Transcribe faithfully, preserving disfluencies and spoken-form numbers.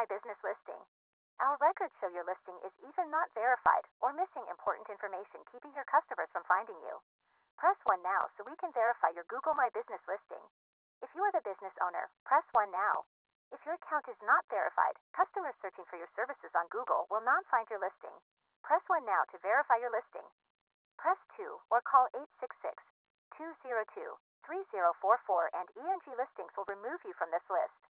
My Business listing. Our records show your listing is either not verified or missing important information, keeping your customers from finding you. Press one now so we can verify your Google My Business listing. If you are the business owner, press one now. If your account is not verified, customers searching for your services on Google will not find your listing. Press one now to verify your listing. Press two or call eight six six, two zero two, three zero four four and E N G Listings will remove you from this list.